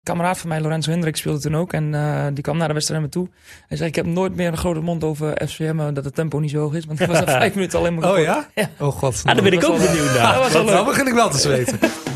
kameraad van mij, Lorenzo Hendrik, speelde toen ook. En die kwam naar de wedstrijd naar me toe. Hij zei, ik heb nooit meer een grote mond over FCM, dat het tempo niet zo hoog is. Want ik was na 5 minuten alleen maar Oh ja? Ja. Oh god. Daar ben ik ook benieuwd naar. Nou begin ik wel te zweten.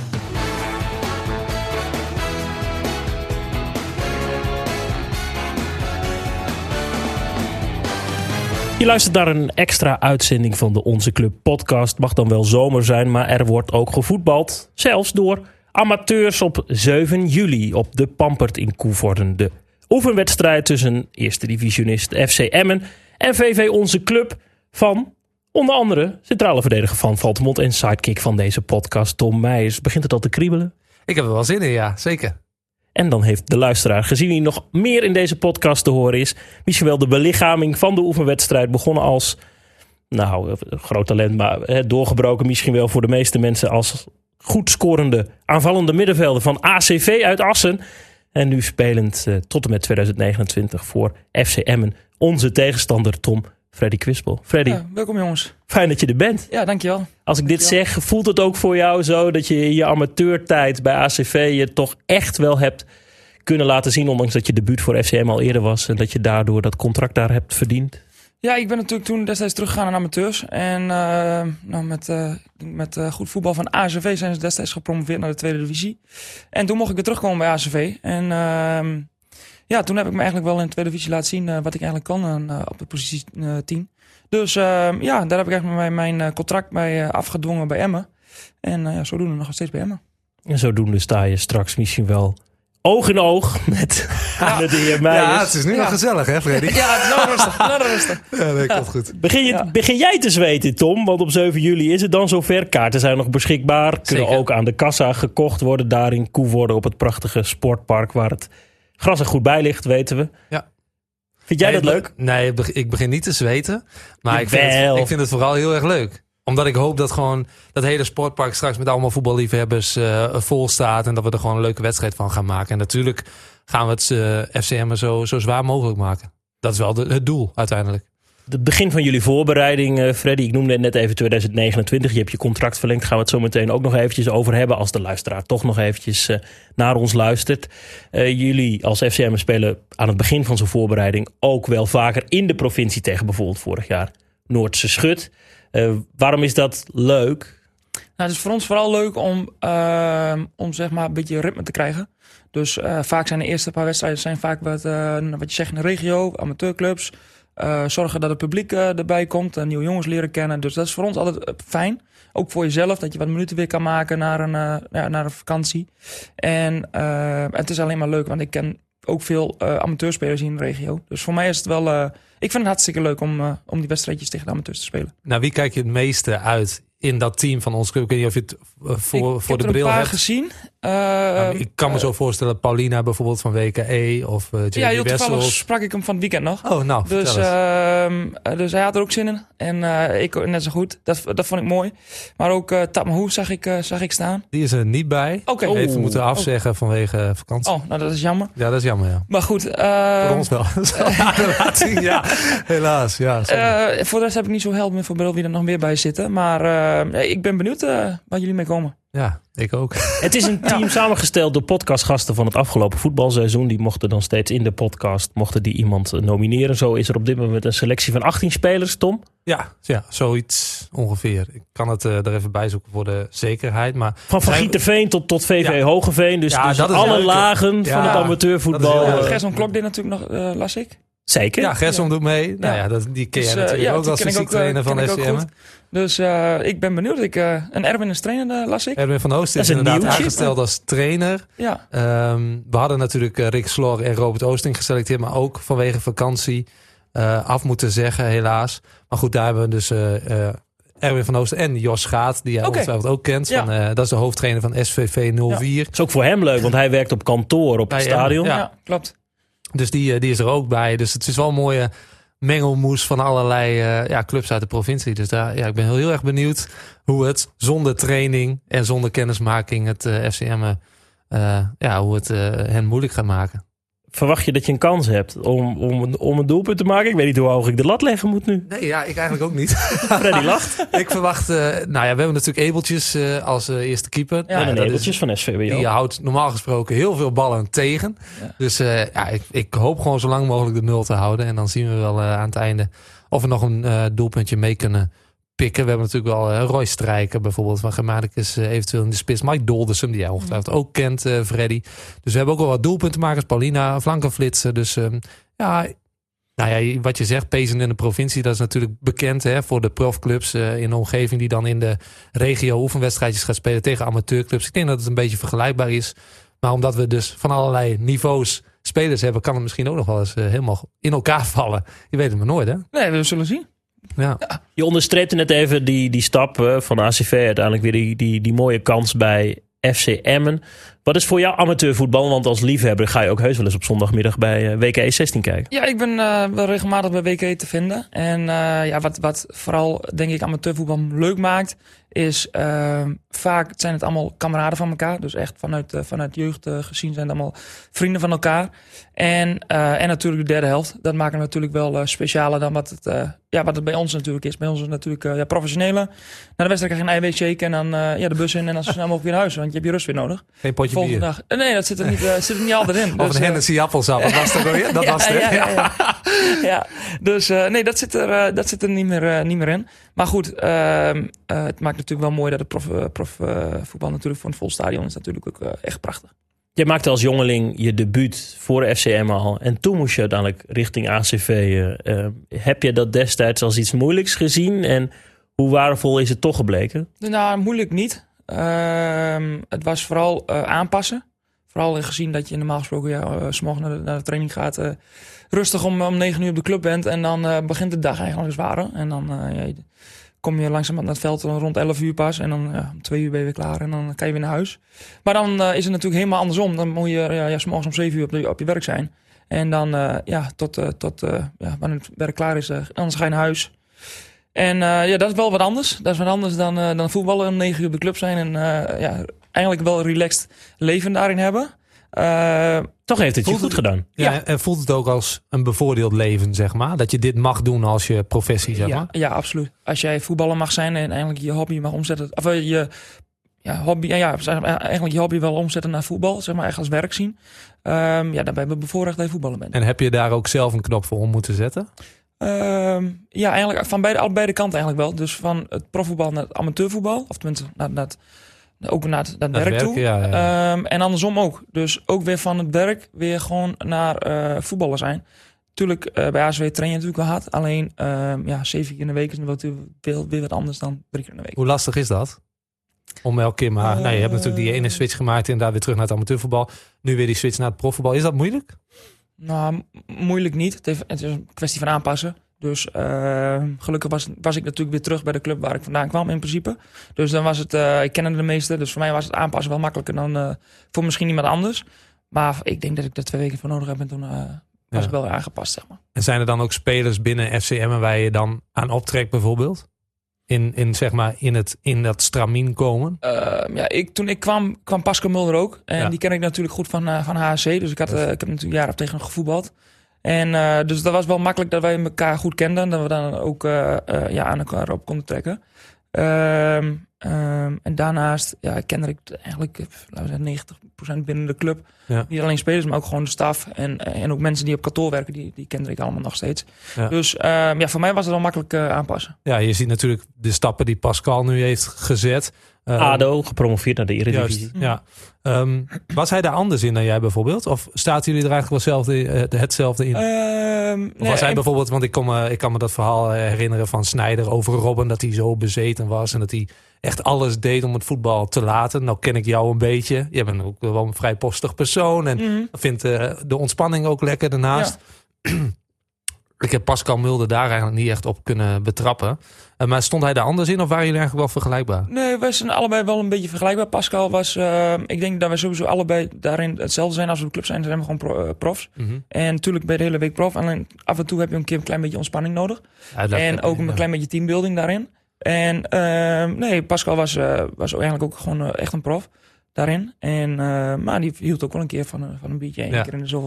Je luistert naar een extra uitzending van de Onze Club podcast. Mag dan wel zomer zijn, maar er wordt ook gevoetbald. Zelfs door amateurs op 7 juli op de Pampert in Coevorden. De oefenwedstrijd tussen eerste divisionist FC Emmen en VV Onze Club van onder andere centrale verdediger van Valtemont en sidekick van deze podcast Tom Meijers. Begint het al te kriebelen? Ik heb er wel zin in, ja. Zeker. En dan heeft de luisteraar, gezien hij nog meer in deze podcast te horen is, misschien wel de belichaming van de oefenwedstrijd, begonnen als, groot talent, maar doorgebroken misschien wel voor de meeste mensen als goed scorende aanvallende middenvelder van ACV uit Assen. En nu spelend tot en met 2029 voor FC Emmen. Onze tegenstander Tom, Freddy Kwispel. Freddy, welkom jongens. Fijn dat je er bent. Ja, dankjewel. Als ik dit zeg, voelt het ook voor jou zo dat je in je amateurtijd bij ACV je toch echt wel hebt kunnen laten zien, ondanks dat je debuut voor FCM al eerder was en dat je daardoor dat contract daar hebt verdiend? Ja, ik ben natuurlijk toen destijds teruggegaan naar amateurs. En met goed voetbal van ACV zijn ze destijds gepromoveerd naar de tweede divisie. En toen mocht ik weer terugkomen bij ACV. En toen heb ik me eigenlijk wel in de tweede divisie laten zien wat ik eigenlijk kan op de positie 10. Dus daar heb ik eigenlijk mijn contract bij afgedwongen bij Emmen. En zodoende nog steeds bij Emmen. En zodoende sta je straks misschien wel oog in oog met de heer Meijers. Ja, het is nu wel gezellig, hè, Freddy? Ja, het is nou rustig. Ja, dat komt goed. Begin jij te zweten, Tom? Want op 7 juli is het dan zover. Kaarten zijn nog beschikbaar. Kunnen ook aan de kassa gekocht worden. Daar in Coevorden op het prachtige sportpark waar het gras er goed bij ligt, weten we. Ja. Vind jij dat leuk? Nee, ik begin niet te zweten. Maar ik vind het vooral heel erg leuk. Omdat ik hoop dat gewoon dat hele sportpark straks met allemaal voetballiefhebbers vol staat. En dat we er gewoon een leuke wedstrijd van gaan maken. En natuurlijk gaan we het FCM zo zwaar mogelijk maken. Dat is wel het doel uiteindelijk. Het begin van jullie voorbereiding, Freddy. Ik noemde het net even 2029. Je hebt je contract verlengd. Gaan we het zo meteen ook nog eventjes over hebben. Als de luisteraar toch nog eventjes naar ons luistert. Jullie als FCM spelen aan het begin van zo'n voorbereiding ook wel vaker in de provincie tegen bijvoorbeeld vorig jaar Noordse Schut. Waarom is dat leuk? Nou, het is voor ons vooral leuk om zeg maar een beetje ritme te krijgen. Dus vaak zijn de eerste paar wedstrijden vaak wat je zegt in de regio, amateurclubs. Zorgen dat het publiek erbij komt, nieuwe jongens leren kennen. Dus dat is voor ons altijd fijn. Ook voor jezelf, dat je wat minuten weer kan maken naar een vakantie. En het is alleen maar leuk, want ik ken ook veel amateurspelers hier in de regio. Dus voor mij is het wel ik vind het hartstikke leuk om die wedstrijdjes tegen de amateurs te spelen. Nou, wie kijk je het meeste uit in dat team van ons club? Ik weet niet of je het voor de bril hebt. Ik heb gezien. Ik kan me zo voorstellen, Paulina bijvoorbeeld van WKE of Ja, heel toevallig Wessels. sprak ik hem van het weekend nog. Oh, nou, dus hij had er ook zin in. En ik net zo goed. Dat vond ik mooi. Maar ook Tapmahoe zag ik staan. Die is er niet bij. Oké. Heeft moeten afzeggen vanwege vakantie. Oh, nou dat is jammer. Ja, dat is jammer, ja. Maar goed. Voor ons wel. Ja, helaas. Ja, voor de rest heb ik niet zo helder meer voor beeld wie er nog meer bij zitten. Maar ik ben benieuwd waar jullie mee komen. Ja, ik ook. Het is een team samengesteld door podcastgasten van het afgelopen voetbalseizoen. Die mochten dan steeds in de podcast iemand nomineren. Zo is er op dit moment een selectie van 18 spelers, Tom. Ja, zoiets ongeveer. Ik kan het er even bij zoeken voor de zekerheid. Maar van Gieterveen tot VV Hogeveen. Dus alle lagen van het amateurvoetbal. Gerson Klok deed natuurlijk nog, las ik. Zeker. Ja, Gerson doet mee. Nou ja, die ken je natuurlijk ook als fysiek trainer van FCM. Dus ik ben benieuwd. En Erwin is trainer, las ik. Erwin van Oosten is inderdaad aangesteld als trainer. Ja. We hadden natuurlijk Rick Slor en Robert Oosting geselecteerd, maar ook vanwege vakantie af moeten zeggen, helaas. Maar goed, daar hebben we dus Erwin van Oosten en Jos Schaat, die jij ongetwijfeld ook kent. Ja. Dat is de hoofdtrainer van SVV 04. Dat is ook voor hem leuk, want hij werkt op kantoor op het stadion. Ja, klopt. Dus die is er ook bij. Dus het is wel een mooie mengelmoes van allerlei clubs uit de provincie. Dus ik ben heel erg benieuwd hoe het zonder training en zonder kennismaking het FCM hoe het hen moeilijk gaat maken. verwacht je dat je een kans hebt om een doelpunt te maken? Ik weet niet hoe hoog ik de lat leggen moet nu. Nee, ja, ik eigenlijk ook niet. Freddy lacht. Ik verwacht... we hebben natuurlijk Ebeltjes als eerste keeper. Ja, en Ebeltjes van SVBO. Die houdt normaal gesproken heel veel ballen tegen. Ja. Dus ik hoop gewoon zo lang mogelijk de 0 te houden. En dan zien we wel aan het einde of we nog een doelpuntje mee kunnen pikken. We hebben natuurlijk wel Roy Strijker bijvoorbeeld van Germanicus eventueel in de spits. Mike Doldersum, die jij ongetwijfeld ook kent, Freddy. Dus we hebben ook wel wat doelpuntenmakers. Paulina, flankenflitsen. Dus wat je zegt, pezen in de provincie, dat is natuurlijk bekend voor de profclubs in de omgeving die dan in de regio oefenwedstrijdjes gaat spelen tegen amateurclubs. Ik denk dat het een beetje vergelijkbaar is. Maar omdat we dus van allerlei niveaus spelers hebben, kan het misschien ook nog wel eens helemaal in elkaar vallen. Je weet het maar nooit, hè? Nee, we zullen zien. Ja. Je onderstreepte net even die stap van ACV uiteindelijk weer die mooie kans bij FC Emmen. Wat is voor jou amateurvoetbal? Want als liefhebber ga je ook heus wel eens op zondagmiddag bij WK 16 kijken. Ja, ik ben wel regelmatig bij WK te vinden. En wat vooral denk ik amateurvoetbal leuk maakt, is vaak zijn het allemaal kameraden van elkaar. Dus echt vanuit jeugd gezien zijn het allemaal vrienden van elkaar. En natuurlijk de derde helft. Dat maakt het natuurlijk wel specialer dan wat het bij ons natuurlijk is. Bij ons is het natuurlijk professionele. Na de wedstrijd krijg je een eiwitshake en dan de bus in en dan zo snel mogelijk weer naar huis. Want je hebt je rust weer nodig. Geen potje volgende bier. Dag. Nee, dat zit er niet altijd in. Of een Hennessy appelsap. Wat was dat weer? Dat was het. Ja. Dus dat zit er niet meer in. Maar goed, het maakt natuurlijk wel mooi dat het profvoetbal natuurlijk voor een vol stadion is natuurlijk ook echt prachtig. Je maakte als jongeling je debuut voor FC Emmen al. En toen moest je uiteindelijk richting ACV. Heb je dat destijds als iets moeilijks gezien? En hoe waardevol is het toch gebleken? Nou, moeilijk niet. Het was vooral aanpassen. Vooral gezien dat je normaal gesproken 's morgens naar de training gaat. Rustig om 9 uur op de club bent. En dan begint de dag eigenlijk zwaar. En dan kom je langzaam naar het veld rond 11 uur pas. En dan om 2 uur ben je weer klaar. En dan kan je weer naar huis. Maar dan is het natuurlijk helemaal andersom. Dan moet je 's morgens om 7 uur op je werk zijn. En dan tot wanneer het werk klaar is, anders ga je naar huis. En dat is wel wat anders. Dat is wat anders dan voetballen om 9 uur op de club zijn. En eigenlijk wel een relaxed leven daarin hebben. Toch heeft het je goed gedaan. Ja, en voelt het ook als een bevoordeeld leven, zeg maar? Dat je dit mag doen als je professie, zeg maar? Ja, absoluut. Als jij voetballer mag zijn en eigenlijk je hobby mag omzetten... Of eigenlijk je hobby wel omzetten naar voetbal, zeg maar, echt als werk zien. Dan ben je bevoorrecht dat je voetballer bent. En heb je daar ook zelf een knop voor om moeten zetten? Eigenlijk van beide kanten eigenlijk wel. Dus van het profvoetbal naar het amateurvoetbal. Of tenminste, ook naar het werk toe. Ja. En andersom ook. Dus ook weer van het werk weer gewoon naar voetballer zijn. Tuurlijk, bij ACW train je natuurlijk wel hard. Alleen 7 keer in de week is weer wat anders dan 3 keer in de week. Hoe lastig is dat? Om elke keer maar... je hebt natuurlijk die ene switch gemaakt en daar weer terug naar het amateurvoetbal. Nu weer die switch naar het profvoetbal. Is dat moeilijk? Nou, moeilijk niet. Het is een kwestie van aanpassen. Dus gelukkig was ik natuurlijk weer terug bij de club waar ik vandaan kwam in principe. Dus dan was het, ik kende de meeste, dus voor mij was het aanpassen wel makkelijker dan voor misschien iemand anders. Maar ik denk dat ik er 2 weken voor nodig heb en toen was ik wel weer aangepast, zeg maar. En zijn er dan ook spelers binnen FC Emmen waar je dan aan optrekt bijvoorbeeld? In dat stramien komen? Toen ik kwam Pascal Mulder ook. En die ken ik natuurlijk goed van HSC. Dus ik heb natuurlijk een jaar op tegen hem gevoetbald. En dus dat was wel makkelijk dat wij elkaar goed kenden. Dat we dan ook aan elkaar op konden trekken. En daarnaast kende ik eigenlijk 90% binnen de club. Ja. Niet alleen spelers, maar ook gewoon de staf. En ook mensen die op kantoor werken, die kende ik allemaal nog steeds. Ja. Dus voor mij was het wel makkelijk aanpassen. Ja, je ziet natuurlijk de stappen die Pascal nu heeft gezet. ADO, gepromoveerd naar de Eredivisie. Ja. Was hij daar anders in dan jij bijvoorbeeld? Of staat jullie er eigenlijk wel hetzelfde in? Of was hij bijvoorbeeld, want ik kan me dat verhaal herinneren van Sneijder over Robben, dat hij zo bezeten was en dat hij echt alles deed om het voetbal te laten. Nou ken ik jou een beetje. Je bent ook wel een vrij postig persoon en vindt de ontspanning ook lekker daarnaast. Ja. Ik heb Pascal Mulder daar eigenlijk niet echt op kunnen betrappen. Maar stond hij daar anders in of waren jullie eigenlijk wel vergelijkbaar? Nee, wij zijn allebei wel een beetje vergelijkbaar. Pascal was, ik denk dat wij sowieso allebei daarin hetzelfde zijn. Als we op de club zijn, zijn we gewoon profs. Mm-hmm. En natuurlijk ben je de hele week prof. Alleen af en toe heb je een keer een klein beetje ontspanning nodig. En ook een klein beetje teambuilding daarin. En Pascal was eigenlijk ook gewoon echt een prof daarin. En maar die hield ook wel een keer van een biertje één keer in de zoveel weken.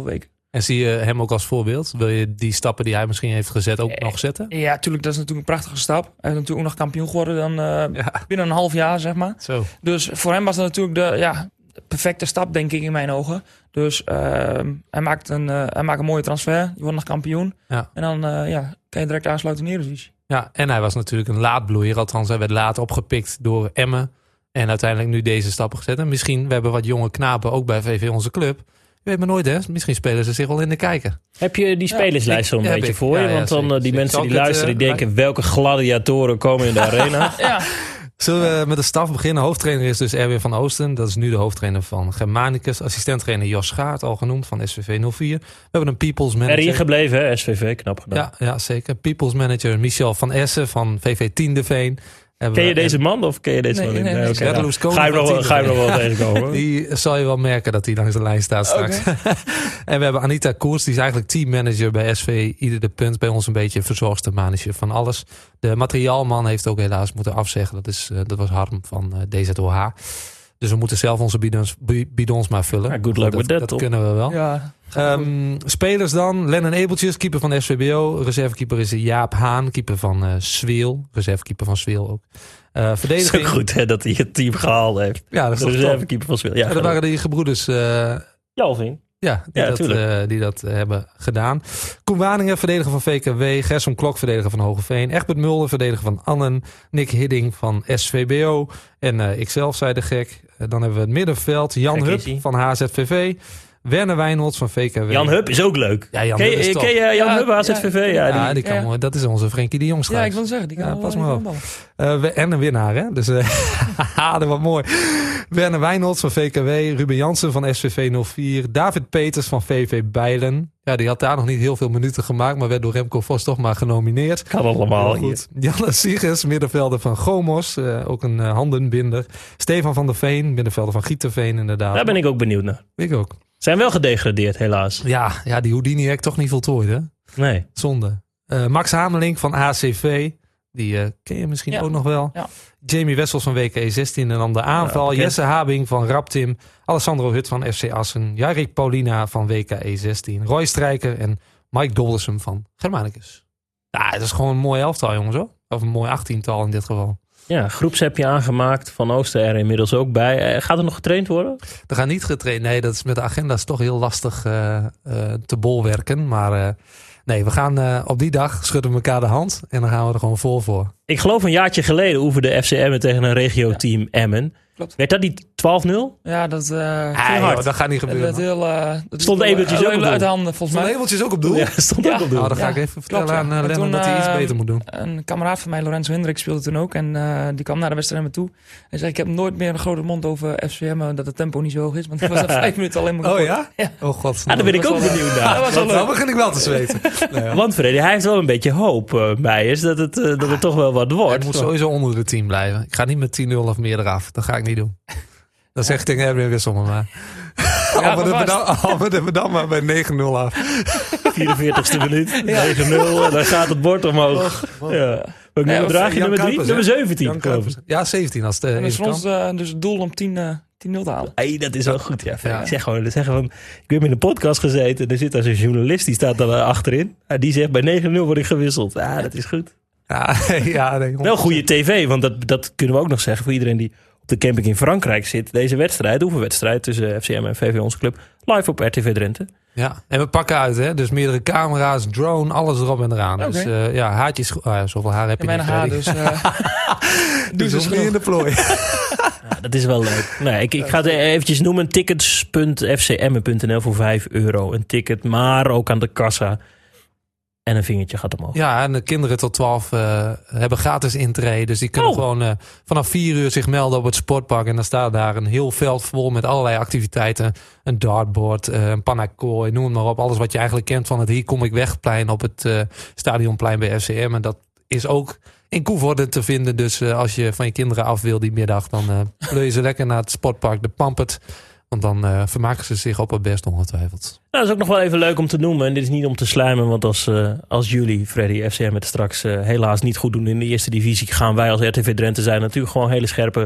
En zie je hem ook als voorbeeld? Wil je die stappen die hij misschien heeft gezet ook nog zetten? Ja, natuurlijk. Dat is natuurlijk een prachtige stap. Hij is natuurlijk ook nog kampioen geworden dan binnen een half jaar, zeg maar. Zo. Dus voor hem was dat natuurlijk de perfecte stap, denk ik, in mijn ogen. Dus hij maakt een mooie transfer. Je wordt nog kampioen. Ja. En dan kan je direct aansluiten in de Eredivisie. Ja, en hij was natuurlijk een laatbloeier. Althans, hij werd laat opgepikt door Emmen. En uiteindelijk nu deze stappen gezet. En misschien, we hebben wat jonge knapen ook bij VV Onze Club. Je weet maar nooit, hè? Misschien spelen ze zich wel in de kijker. Heb je die spelerslijst zo'n beetje voor je? Want dan die mensen die luisteren, die denken... welke gladiatoren komen in de arena? Ja. Zullen we met de staf beginnen? Hoofdtrainer is dus Erwin van Oosten. Dat is nu de hoofdtrainer van Germanicus. Assistenttrainer Jos Schaart, al genoemd, van SVV 04. We hebben een people's manager. Erin gebleven, hè? SVV, knap gedaan. Ja, zeker. People's manager Michel van Essen van VV 10 de Veen. Ken je deze man of ken je deze man? Nee. Okay, ga je nog wel tegenkomen? Die zal je wel merken dat hij langs de lijn staat straks. Okay. En we hebben Anita Koers, die is eigenlijk teammanager bij SV Ieder de Punt. Bij ons een beetje verzorgster manager van alles. De materiaalman heeft ook helaas moeten afzeggen. Dat was Harm van DZOH. Dus we moeten zelf onze bidons maar vullen. Good luck with that. Dat kunnen we wel. Ja. Spelers dan. Lennon Ebeltjes, keeper van SVBO. Reservekeeper is Jaap Haan, keeper van Zweel. Reservekeeper van Zweel ook. Verdediging. Het is ook goed hè, dat hij het team gehaald heeft. Ja, dat is de reservekeeper van Zweel. Ja, dat waren die gebroeders. Jalvin. Ja, die dat hebben gedaan. Koen Waningen, verdediger van VKW. Gersom Klok, verdediger van Hogeveen. Egbert Mulder, verdediger van Annen. Nick Hidding van SVBO. En ikzelf, zei de gek. Dan hebben we het middenveld. Jan Hup van HZVV. Werner Wijnholds van VKW. Jan Hup is ook leuk. Ja, ken je Jan Hup, HZVV? Dat is onze Frenkie de Jong schrijf. Ja, ik wil zeggen, die kan pas maar op. En een winnaar, hè? Dus dat was mooi. Werner Wijnholds van VKW. Ruben Jansen van SVV 04. David Peters van VV Bijlen. Ja, die had daar nog niet heel veel minuten gemaakt, maar werd door Remco Vos toch maar genomineerd. Kan allemaal goed. Janne Siegers, middenvelder van Gomos. Ook een handenbinder. Stefan van der Veen, middenvelder van Gieterveen inderdaad. Daar ben ik ook benieuwd naar. Ik ook. Zijn wel gedegradeerd, helaas. Ja, die Houdini heb ik toch niet voltooid, hè? Nee. Zonde. Max Hamelink van ACV. Die ken je misschien ook nog wel. Ja. Jamie Wessels van WK16 en dan de aanval. Jesse Habing van Raptim. Alessandro Hut van FC Assen. Jarik Paulina van WK16. Roy Strijker en Mike Doldersum van Germanicus. Ja, het is gewoon een mooi elftal, jongens. Hoor. Of een mooi 18-tal in dit geval. Ja, groepsappje aangemaakt. Van Oosten er inmiddels ook bij. Gaat er nog getraind worden? Er gaat niet getraind. Nee, dat is met de agenda's toch heel lastig te bolwerken. Maar nee, we gaan op die dag schudden we elkaar de hand. En dan gaan we er gewoon vol voor. Ik geloof een jaartje geleden oefende FC Emmen tegen een regio-team Emmen. Klopt. Werd dat niet 12-0? Ja, dat dat gaat niet gebeuren. Stond Ebeltjes ook op doel? Uit handen, volgens mij. Ebeltjes ook op doel? Ja, stond ook op doel. Dan ga ik even vertellen aan Lennon dat hij iets beter moet doen. Een kameraad van mij, Lorenzo Hendrik, speelde toen ook. En die kwam naar de wedstrijd me toe. Hij zei, ik heb nooit meer een grote mond over FCM, dat het tempo niet zo hoog is. Want hij was er 5 minuten alleen maar. Oh ja? Oh god. Daar ben ik ook benieuwd naar. Dan begin ik wel te zweten. Want Freddy, hij heeft wel een beetje hoop, Meijers, dat het toch wel wat wordt. Het moet sowieso onder de 10 blijven. Ik ga niet met 10-0 of meer eraf. Dat ga ik niet doen. Dat zegt tegen Erwin Wissel maar. Al we dan maar bij 9-0 af. 44ste minuut, 9-0 en dan gaat het bord omhoog. Ja. Welk nummer draag je? Nummer 3? Nummer 17. Ja, 17 als de is ons dus het doel om 10-0 te halen. Hey, dat is wel goed, ja. Ik zeg gewoon, ik heb in een podcast gezeten en er zit daar zo'n journalist, die staat daar achterin. Die zegt, bij 9-0 word ik gewisseld. Ja, dat is goed. Nee, wel goede tv, want dat kunnen we ook nog zeggen voor iedereen die op de camping in Frankrijk zit. Deze wedstrijd, de oefenwedstrijd tussen FCM en VV Onze Club, live op RTV Drenthe. Ja, en we pakken uit, hè? Dus meerdere camera's, drone, alles erop en eraan. Okay. Dus haartjes, zoveel haar heb je niet. Haar, dus dus niet in de plooi. Ja, dat is wel leuk. Nee, ik ga het eventjes noemen. Tickets.fcm.nl voor €5. Een ticket, maar ook aan de kassa. En een vingertje gaat omhoog. Ja, en de kinderen tot 12 hebben gratis intree. Dus die kunnen gewoon vanaf 4 uur zich melden op het sportpark. En dan staat daar een heel veld vol met allerlei activiteiten. Een dartboard, een panakooi, noem het maar op. Alles wat je eigenlijk kent van het Hier Kom Ik Wegplein op het stadionplein bij FCM. En dat is ook in Koevoorde te vinden. Dus als je van je kinderen af wil die middag, dan pleur je ze lekker naar het sportpark De Pampert. Want dan vermaken ze zich op het best ongetwijfeld. Nou, dat is ook nog wel even leuk om te noemen. En dit is niet om te slijmen. Want als jullie, Freddy, FCM het straks helaas niet goed doen in de eerste divisie, gaan wij als RTV Drenthe zijn natuurlijk gewoon hele scherpe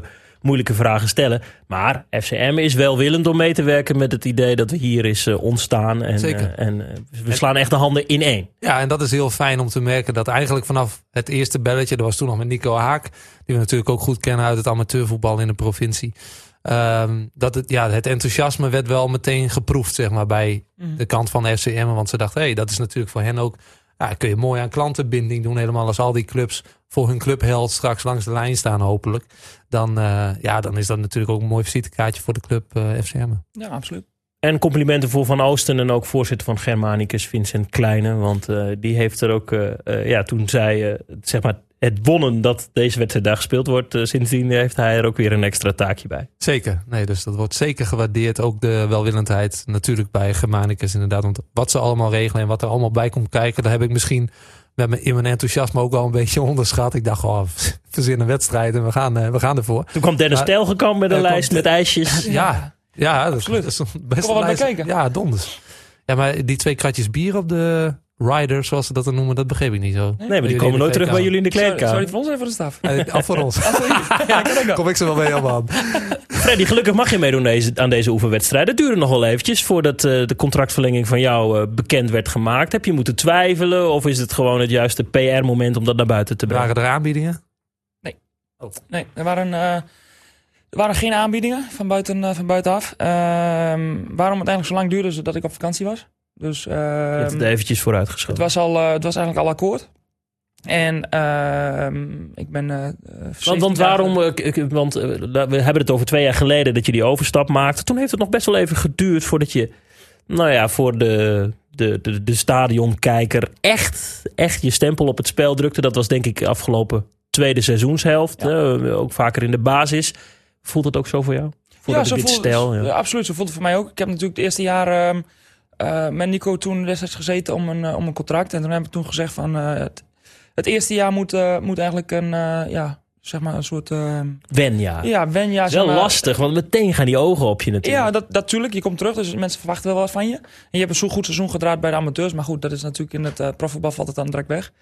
moeilijke vragen stellen. Maar FCM is welwillend om mee te werken met het idee dat we hier is ontstaan. En, Zeker. We slaan echt de handen in één. Ja, en dat is heel fijn om te merken dat eigenlijk vanaf het eerste belletje, dat was toen nog met Nico Haak, die we natuurlijk ook goed kennen uit het amateurvoetbal in de provincie. Dat het enthousiasme werd wel meteen geproefd, zeg maar, bij de kant van FCM. Want ze dachten, dat is natuurlijk voor hen ook, kun je mooi aan klantenbinding doen. Helemaal als al die clubs voor hun clubheld straks langs de lijn staan hopelijk. Dan is dat natuurlijk ook een mooi visitekaartje voor de club FCM. Ja, absoluut. En complimenten voor Van Oosten en ook voorzitter van Germanicus, Vincent Kleine. Want die heeft er ook, toen zij zeg maar het wonnen dat deze wedstrijd daar gespeeld wordt, sindsdien heeft hij er ook weer een extra taakje bij. Zeker. Nee, dus dat wordt zeker gewaardeerd. Ook de welwillendheid natuurlijk bij Germanicus inderdaad. Want wat ze allemaal regelen en wat er allemaal bij komt kijken, daar heb ik misschien in mijn enthousiasme ook wel een beetje onderschat. Ik dacht, verzin een wedstrijd en we gaan ervoor. Toen kwam Dennis Telgekamp met een lijst met ijsjes. Ja, dat is best wel wat bij kijken. Ja, donders. Ja, maar die 2 kratjes bier op de rider, zoals ze dat dan noemen, dat begreep ik niet zo. Nee, maar die komen nooit terug bij jullie in de kleedkamer. Sorry voor ons en voor de staf? Af voor ons. Kom ik ze wel mee aan. Freddy, gelukkig mag je meedoen aan deze oefenwedstrijd. Het duurde nog wel eventjes voordat de contractverlenging van jou bekend werd gemaakt. Heb je moeten twijfelen of is het gewoon het juiste PR-moment om dat naar buiten te brengen? Waren er aanbiedingen? Nee. Nee, er waren geen aanbiedingen van buitenaf. Waarom het eigenlijk zo lang duurde is dat ik op vakantie was. Dus, je hebt het eventjes vooruitgeschoven. Het was eigenlijk al akkoord. En ik ben... Want waarom... Want we hebben het over 2 jaar geleden dat je die overstap maakte. Toen heeft het nog best wel even geduurd voordat je... voor de stadionkijker echt je stempel op het spel drukte. Dat was denk ik afgelopen tweede seizoenshelft. Ja. Ook vaker in de basis. Voelt het ook zo voor jou? Ja, absoluut. Zo voelt het voor mij ook. Ik heb natuurlijk het eerste jaar met Nico toen destijds gezeten om een contract. En toen hebben we toen gezegd van het eerste jaar moet eigenlijk een soort... wenjaar. Ja, wenjaar. Wel lastig, want meteen gaan die ogen op je natuurlijk. Ja, natuurlijk. Je komt terug, dus mensen verwachten wel wat van je. En je hebt een zo goed seizoen gedraaid bij de amateurs. Maar goed, dat is natuurlijk in het profvoetbal valt het dan direct weg.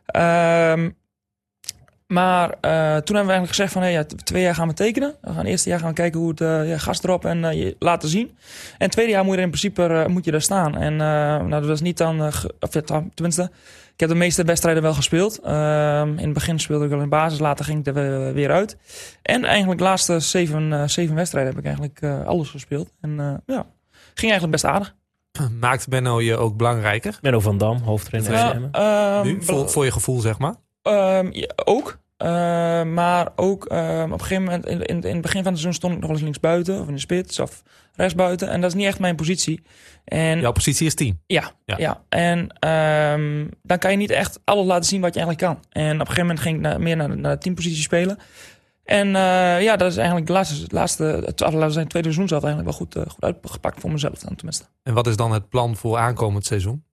Maar toen hebben we eigenlijk gezegd van 2 jaar gaan we tekenen. We gaan het eerste jaar gaan kijken hoe het gas erop en je laten zien. En het tweede jaar moet je er in principe moet je daar staan. En dat was niet dan, tenminste, ik heb de meeste wedstrijden wel gespeeld. In het begin speelde ik wel in de basis, later ging ik er weer uit. En eigenlijk de laatste 7 wedstrijden heb ik eigenlijk alles gespeeld. En ging eigenlijk best aardig. Maakt Benno je ook belangrijker? Benno van Dam, hoofdtrainer. Nu, voor je gevoel zeg maar? Ook. Maar ook op een gegeven moment in het begin van het seizoen stond ik nog wel eens linksbuiten of in de spits of rechtsbuiten. En dat is niet echt mijn positie. En jouw positie is 10? Ja. En dan kan je niet echt alles laten zien wat je eigenlijk kan. En op een gegeven moment ging ik meer naar de teampositie spelen. En dat is eigenlijk zijn tweede seizoen zelf eigenlijk wel goed uitgepakt voor mezelf dan tenminste. En wat is dan het plan voor aankomend seizoen?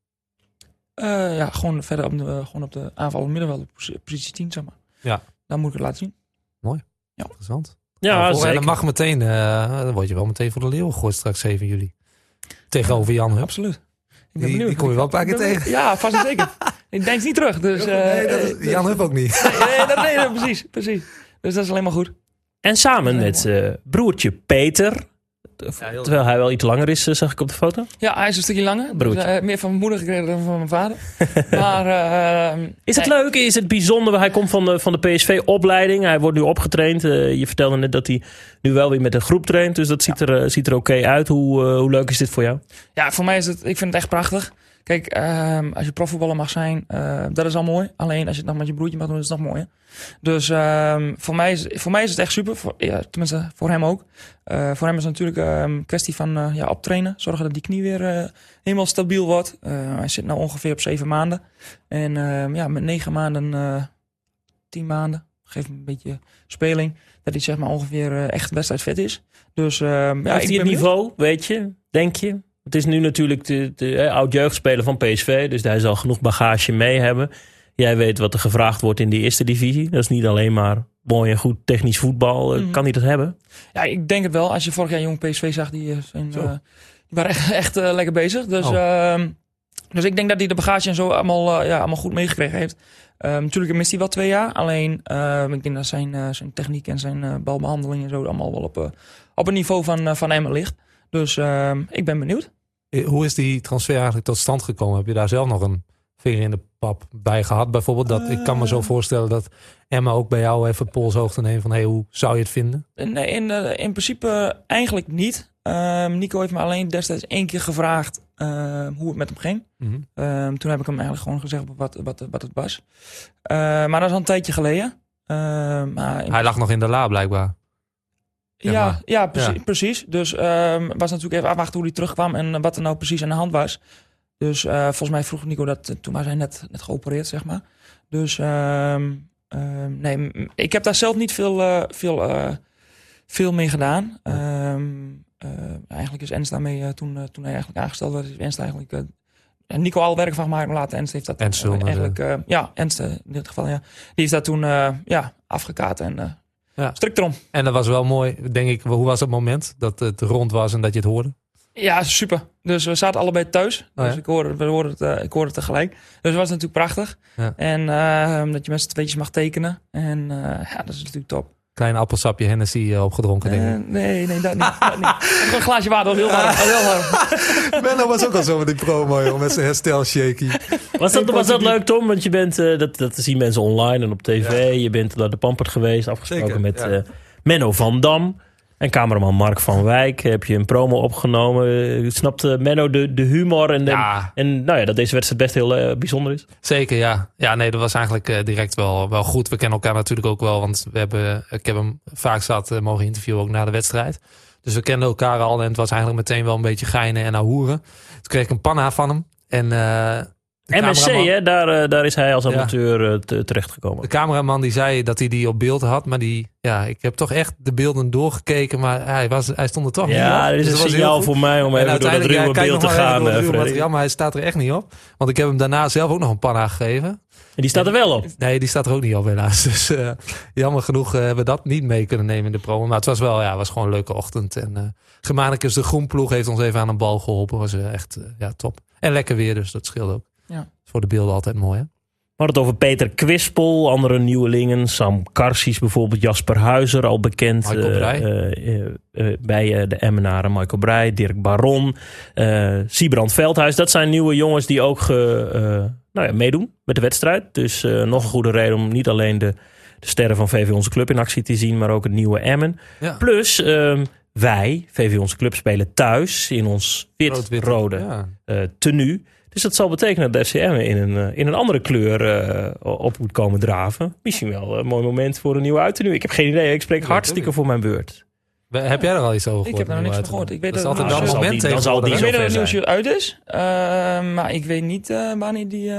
Gewoon verder op de aanval middenveld, positie 10 zeg maar. Ja. Dan moet ik het laten zien. Mooi. Ja. Interessant. Ja, zeker. Dan mag meteen, dan word je wel meteen voor de leeuw gegooid straks 7 juli. Tegenover Jan Hup. Absoluut. Die kom je wel een paar keer tegen. Ja, vast en zeker. Ik denk niet terug. Dus, Jan Hup ook niet. Nee, precies. Dus dat is alleen maar goed. En samen met broertje Peter... Terwijl hij wel iets langer is, zag ik op de foto. Ja, hij is een stukje langer. Dus, meer van mijn moeder gekregen dan van mijn vader. Maar, is het leuk? Is het bijzonder? Hij komt van de PSV-opleiding. Hij wordt nu opgetraind. Je vertelde net dat hij nu wel weer met een groep traint. Dus dat ziet er oké uit. Hoe leuk is dit voor jou? Ja, voor mij is het... Ik vind het echt prachtig. Kijk, als je profvoetballer mag zijn, dat is al mooi. Alleen als je het nog met je broertje mag doen, is het nog mooier. Dus voor mij is het echt super. Tenminste, voor hem ook. Voor hem is het natuurlijk een kwestie van optrainen. Zorgen dat die knie weer helemaal stabiel wordt. Hij zit nu ongeveer op 7 maanden. En met 9 maanden, 10 maanden, geeft hem een beetje speling. Dat hij zeg maar ongeveer echt wedstrijdfit is. Dus heeft hij het niveau, weet je? Denk je? Het is nu natuurlijk de oud-jeugdspeler van PSV. Dus hij zal genoeg bagage mee hebben. Jij weet wat er gevraagd wordt in de eerste divisie. Dat is niet alleen maar mooi en goed technisch voetbal. Kan hij dat hebben? Ja, ik denk het wel. Als je vorig jaar jong PSV zag, die waren echt lekker bezig. Dus, dus ik denk dat hij de bagage en zo allemaal goed meegekregen heeft. Natuurlijk mist hij wel 2 jaar. Alleen ik denk dat zijn techniek en zijn balbehandeling en zo allemaal wel op een niveau van Emmen ligt. Dus ik ben benieuwd. Hoe is die transfer eigenlijk tot stand gekomen? Heb je daar zelf nog een vinger in de pap bij gehad bijvoorbeeld? Ik kan me zo voorstellen dat Emma ook bij jou even polshoogte neemt van hoe zou je het vinden? Nee, in principe eigenlijk niet. Nico heeft me alleen destijds 1 keer gevraagd hoe het met hem ging. Mm-hmm. Toen heb ik hem eigenlijk gewoon gezegd wat het was. Maar dat is al een tijdje geleden. Hij lag nog in de la blijkbaar. Precies. Dus was natuurlijk even afwachten hoe hij terugkwam en wat er nou precies aan de hand was. Dus volgens mij vroeg Nico dat toen was hij net geopereerd, zeg maar. Dus nee, ik heb daar zelf niet veel mee gedaan. Eigenlijk is Ernst daarmee toen hij eigenlijk aangesteld werd, is Ernst eigenlijk Nico al werk van gemaakt, maar later Ernst heeft dat Ernst Ernst in dit geval, ja. Die heeft dat toen afgekaart en strikt erom. En dat was wel mooi, denk ik. Hoe was het moment dat het rond was en dat je het hoorde? Ja, super. Dus we zaten allebei thuis. Dus ik hoorde het tegelijk. Dus het was natuurlijk prachtig. Ja. En dat je met z'n tweetjes mag tekenen. En dat is natuurlijk top. Klein appelsapje Hennessy opgedronken, denk ik. Nee, dat niet. Even een glaasje water, was heel warm. Menno was ook al zo met die promo, joh, met zijn herstel shaky. Was dat leuk, Tom? Want je bent, dat zien mensen online en op tv. Ja. Je bent naar de Pampert geweest, afgesproken met Menno van Dam. En cameraman Mark van Wijk, heb je een promo opgenomen. Snapte Menno de humor en dat deze wedstrijd best heel bijzonder is? Zeker, ja. Ja, nee, dat was eigenlijk direct wel goed. We kennen elkaar natuurlijk ook wel, want ik heb hem vaak mogen interviewen ook na de wedstrijd. Dus we kenden elkaar al en het was eigenlijk meteen wel een beetje geinen en ahoeren. Toen kreeg ik een panna van hem en... MSC, hè? Daar is hij als amateur terechtgekomen. De cameraman die zei dat hij die op beeld had. Maar ik heb toch echt de beelden doorgekeken. Maar hij stond er toch niet op. Ja, er is een signaal voor mij om even door dat ruwe beeld te gaan. Maar hij staat er echt niet op. Want ik heb hem daarna zelf ook nog een panna gegeven. En die staat er wel op? Nee, die staat er ook niet op helaas. Dus jammer genoeg hebben we dat niet mee kunnen nemen in de promo. Maar het was wel, was gewoon een leuke ochtend. En Germanicus, de groenploeg, heeft ons even aan een bal geholpen. Was echt top. En lekker weer, dus dat scheelde ook. Ja. Voor de beelden altijd mooi, hè? We hadden het over Peter Kwispel, andere nieuwelingen. Sam Karsies bijvoorbeeld, Jasper Huizer, al bekend bij de Emmenaren. Michael Breij, Dirk Baron, Siebrand Veldhuis. Dat zijn nieuwe jongens die ook meedoen met de wedstrijd. Dus nog een goede reden om niet alleen de sterren van VV Onze Club in actie te zien, maar ook het nieuwe Emmen. Ja. Plus... wij, VV Onze Club, spelen thuis in ons wit-rode tenue. Dus dat zal betekenen dat de FCM in een andere kleur op moet komen draven. Misschien wel een mooi moment voor een nieuwe uittenue. Ik heb geen idee. Ik spreek hartstikke voor mijn beurt. Heb jij er al iets over gehoord? Ik heb er nog niks van gehoord. Ik weet dat is altijd wel een moment dan zal die ik weet dat het zijn. nieuw shirt uit is. Maar ik weet niet wanneer die...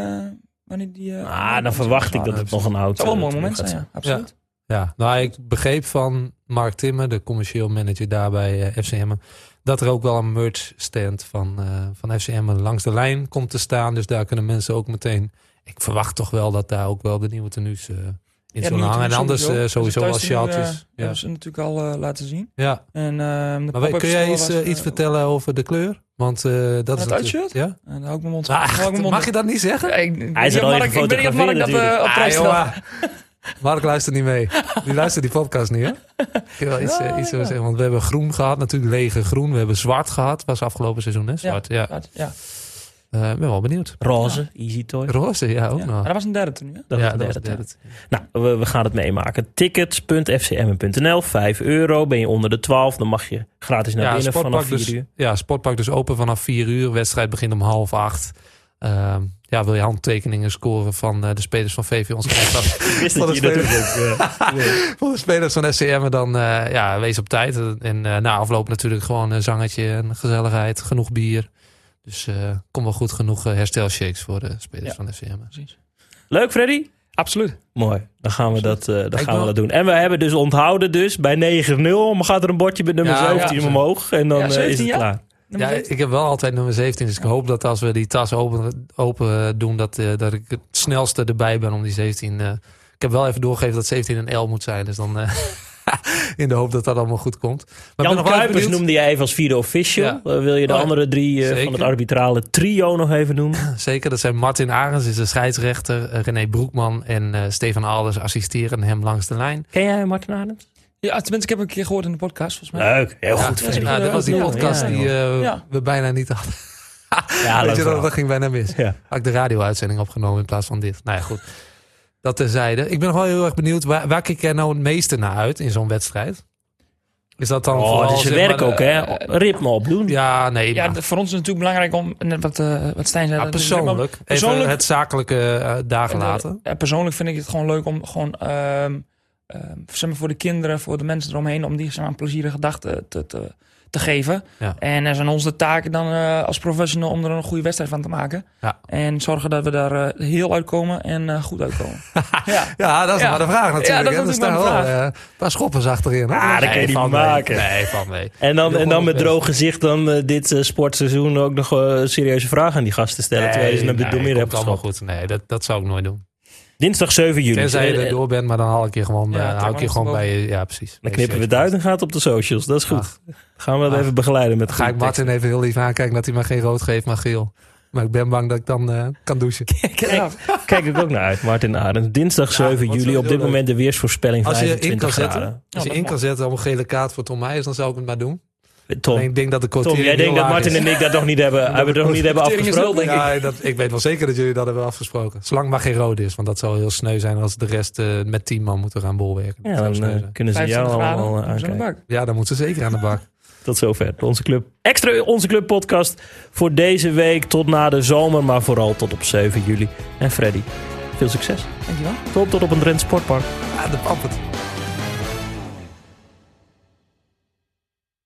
dan verwacht ik dat het nog een oud... Het zou wel een mooi moment zijn, ja. Absoluut. Ja, nou, ik begreep van Mark Timmer, de commercieel manager daar bij FCM, dat er ook wel een merch stand van FCM langs de lijn komt te staan. Dus daar kunnen mensen ook meteen... Ik verwacht toch wel dat daar ook wel de nieuwe tenues in zullen hangen. En anders sowieso wel sjaaltjes. Hebben ze natuurlijk al laten zien. Ja. En, maar kun jij iets vertellen over de kleur? Want dat is het uitshirt? Ja? Dan hou ik mijn mond. Mag je dat niet zeggen? Hij is er al even gefotografeerd natuurlijk. Op prijs Mark luistert niet mee. Die luistert die podcast niet, hè? Ik wil wel iets over zeggen. Want we hebben groen gehad, natuurlijk lege groen. We hebben zwart gehad. Was afgelopen seizoen, hè? Zwart, ja. Ik ben wel benieuwd. Roze, Easy Toy. Roze, ja, ook nog. Maar dat was een derde tenue, hè? Dat was een derde. Nou, we gaan het meemaken. Tickets.fcm.nl, €5. Ben je onder de 12, dan mag je gratis naar binnen vanaf 4 uur. Ja, Sportpark dus open vanaf 4 uur. Wedstrijd begint om 7:30. Wil je handtekeningen scoren van de spelers van VV Ons Club? Voor de spelers van SCM dan wees op tijd. En na afloop natuurlijk gewoon een zangetje en gezelligheid. Genoeg bier. Dus kom wel goed genoeg herstelshakes voor de spelers van SCM. Precies. Leuk, Freddy? Absoluut. Mooi. Dan gaan we dat doen. En we hebben dus onthouden bij 9-0. Maar gaat er een bordje met nummer 17 omhoog. En dan 17, is het klaar. Ja, ik heb wel altijd nummer 17. Dus ik hoop dat als we die tas open doen, dat ik het snelste erbij ben om die 17. Ik heb wel even doorgegeven dat 17 een L moet zijn. Dus dan In de hoop dat dat allemaal goed komt. Maar Jan Kuipers noemde jij even als vierde official. Ja. Wil je de andere 3 van het arbitrale trio nog even noemen? Zeker, dat zijn Martin Arends, is de scheidsrechter. René Broekman en Stefan Alders assisteren hem langs de lijn. Ken jij Martin Arends? Ja, tenminste, ik heb hem een keer gehoord in de podcast, volgens mij. Leuk, heel goed. Dat was die podcast die we bijna niet hadden. Weet je dat ging bijna mis. Ja. Had ik de radio-uitzending opgenomen in plaats van dit. Nou ja, goed. Dat terzijde. Ik ben nog wel heel erg benieuwd. Waar kijk jij nou het meeste naar uit in zo'n wedstrijd? Is dat dan vooral... dat is je werk ook, hè? Ritme opdoen. Ja, nee. Ja, voor ons is het natuurlijk belangrijk om... Wat Stijn zei... Persoonlijk. Even het zakelijke dagen laten. Persoonlijk vind ik het gewoon leuk om gewoon... zeg maar voor de kinderen, voor de mensen eromheen... om die een plezierige dag te geven. Ja. En er zijn onze taken dan als professional om er een goede wedstrijd van te maken. Ja. En zorgen dat we daar heel uitkomen en goed uitkomen. Ja, dat is maar de vraag natuurlijk. Ja, dat is wel een paar schoppers achterin. Dat kan je niet maken. Nee, van mee. En dan met droog gezicht dan dit sportseizoen ook nog een serieuze vraag aan die gasten stellen. Terwijl je ze naar de midden hebt allemaal goed. Nee, dat zou ik nooit doen. Dinsdag 7 juli. Tenzij je er door bent, maar dan haal ik je gewoon, hou ik je gewoon bij je. Ja, precies. Dan knippen we het uit en gaat op de socials. Dat is goed. Gaan we dat even begeleiden met ga ik Martin even heel lief aankijken dat hij maar geen rood geeft, maar geel. Maar ik ben bang dat ik dan kan douchen. Kijk ik ook naar uit, Martin Arends. Dinsdag 7 juli, op dit moment de weersvoorspelling 25 graden. Als je in kan zetten om een gele kaart voor Tom Meijers, dan zou ik het maar doen. Tom, ik denk dat de quotering jij denkt dat Martin en ik dat nog niet hebben, afgesproken? Ja, ik weet wel zeker dat jullie dat hebben afgesproken. Zolang maar geen rode is, want dat zou heel sneu zijn als de rest met 10 man moeten gaan bolwerken. Ja, dan kunnen ze jou allemaal aankijken. Ja, dan moeten ze zeker aan de bak. Tot zover Onze Club podcast voor deze week tot na de zomer, maar vooral tot op 7 juli. En Freddy, veel succes. Dankjewel. Tot op een Drenthe Sportpark. Ja, de Pampert.